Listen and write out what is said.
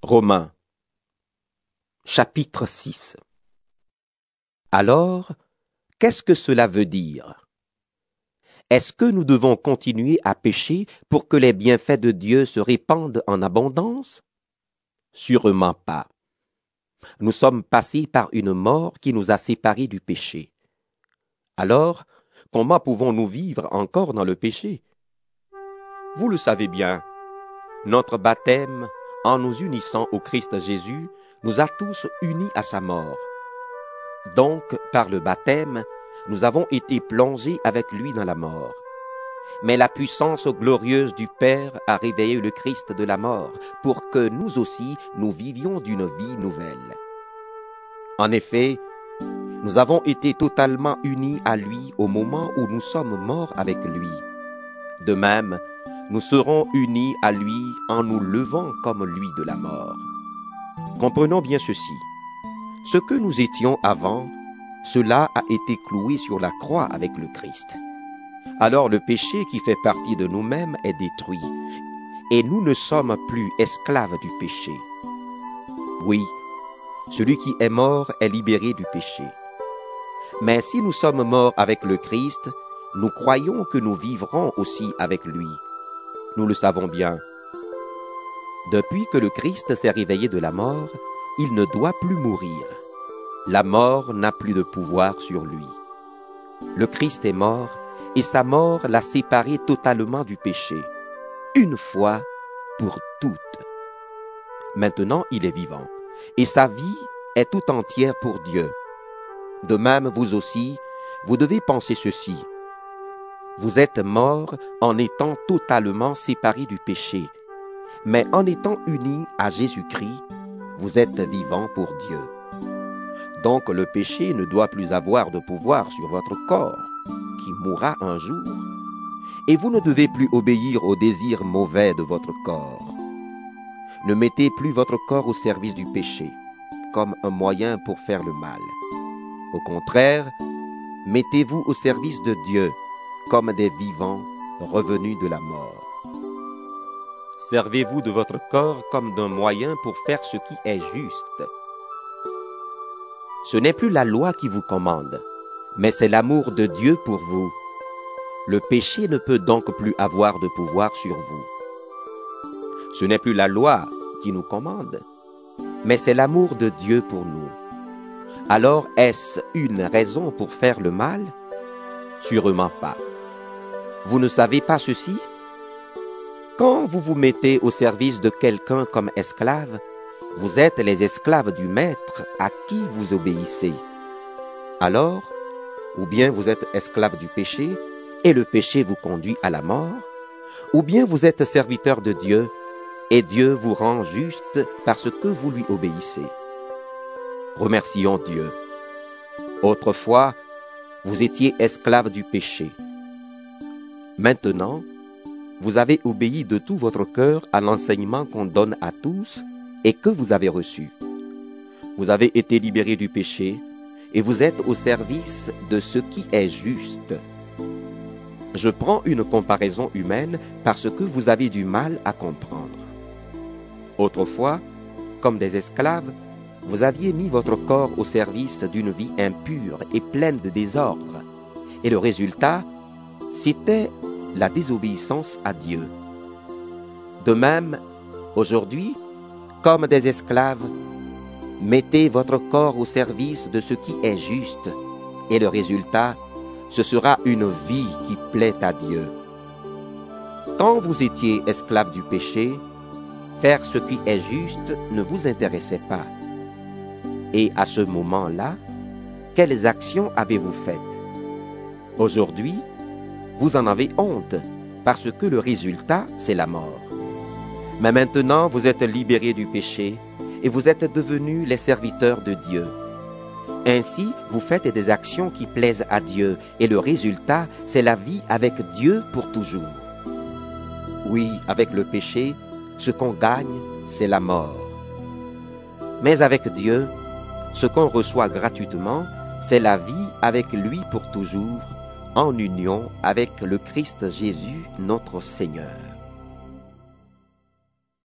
Romains, chapitre 6. Alors, qu'est-ce que cela veut dire? Est-ce que nous devons continuer à pécher pour que les bienfaits de Dieu se répandent en abondance? Sûrement pas. Nous sommes passés par une mort qui nous a séparés du péché. Alors, comment pouvons-nous vivre encore dans le péché? Vous le savez bien, notre baptême, en nous unissant au Christ Jésus, nous a tous unis à sa mort. Donc, par le baptême, nous avons été plongés avec lui dans la mort. Mais la puissance glorieuse du Père a réveillé le Christ de la mort, pour que nous aussi, nous vivions d'une vie nouvelle. En effet, nous avons été totalement unis à lui au moment où nous sommes morts avec lui. De même, nous serons unis à lui en nous levant comme lui de la mort. Comprenons bien ceci. Ce que nous étions avant, cela a été cloué sur la croix avec le Christ. Alors le péché qui fait partie de nous-mêmes est détruit, et nous ne sommes plus esclaves du péché. Oui, celui qui est mort est libéré du péché. Mais si nous sommes morts avec le Christ, nous croyons que nous vivrons aussi avec lui. Nous le savons bien. Depuis que le Christ s'est réveillé de la mort, il ne doit plus mourir. La mort n'a plus de pouvoir sur lui. Le Christ est mort, et sa mort l'a séparé totalement du péché, une fois pour toutes. Maintenant, il est vivant, et sa vie est tout entière pour Dieu. De même, vous aussi, vous devez penser ceci. Vous êtes morts en étant totalement séparés du péché, mais en étant unis à Jésus-Christ, vous êtes vivants pour Dieu. Donc le péché ne doit plus avoir de pouvoir sur votre corps, qui mourra un jour, et vous ne devez plus obéir aux désirs mauvais de votre corps. Ne mettez plus votre corps au service du péché, comme un moyen pour faire le mal. Au contraire, mettez-vous au service de Dieu, comme des vivants revenus de la mort. Servez-vous de votre corps comme d'un moyen pour faire ce qui est juste. Ce n'est plus la loi qui vous commande, mais c'est l'amour de Dieu pour vous. Le péché ne peut donc plus avoir de pouvoir sur vous. Ce n'est plus la loi qui nous commande, mais c'est l'amour de Dieu pour nous. Alors est-ce une raison pour faire le mal? Sûrement pas. Vous ne savez pas ceci? Quand vous vous mettez au service de quelqu'un comme esclave, vous êtes les esclaves du maître à qui vous obéissez. Alors, ou bien vous êtes esclave du péché, et le péché vous conduit à la mort, ou bien vous êtes serviteur de Dieu, et Dieu vous rend juste parce que vous lui obéissez. Remercions Dieu. Autrefois, vous étiez esclaves du péché. Maintenant, vous avez obéi de tout votre cœur à l'enseignement qu'on donne à tous et que vous avez reçu. Vous avez été libérés du péché et vous êtes au service de ce qui est juste. Je prends une comparaison humaine parce que vous avez du mal à comprendre. Autrefois, comme des esclaves, vous aviez mis votre corps au service d'une vie impure et pleine de désordre. Et le résultat, c'était la désobéissance à Dieu. De même, aujourd'hui, comme des esclaves, mettez votre corps au service de ce qui est juste, et le résultat, ce sera une vie qui plaît à Dieu. Quand vous étiez esclaves du péché, faire ce qui est juste ne vous intéressait pas. Et à ce moment-là, quelles actions avez-vous faites? Aujourd'hui, vous en avez honte, parce que le résultat, c'est la mort. Mais maintenant, vous êtes libérés du péché, et vous êtes devenus les serviteurs de Dieu. Ainsi, vous faites des actions qui plaisent à Dieu, et le résultat, c'est la vie avec Dieu pour toujours. Oui, avec le péché, ce qu'on gagne, c'est la mort. Mais avec Dieu, ce qu'on reçoit gratuitement, c'est la vie avec lui pour toujours, en union avec le Christ Jésus, notre Seigneur.